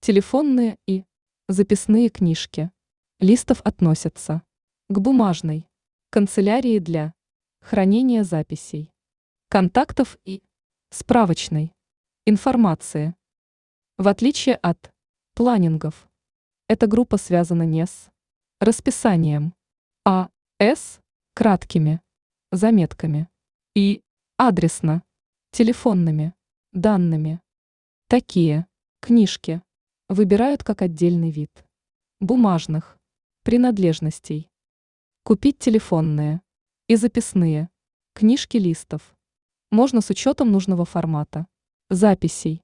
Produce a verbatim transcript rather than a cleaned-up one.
Телефонные и записные книжки листов относятся к бумажной канцелярии для хранения записей, контактов и справочной информации. В отличие от планингов, эта группа связана не с расписанием, а с краткими заметками и адресно телефонными данными. Такие книжки выбирают как отдельный вид бумажных принадлежностей. Купить телефонные и записные книжки листов можно с учетом нужного формата записей.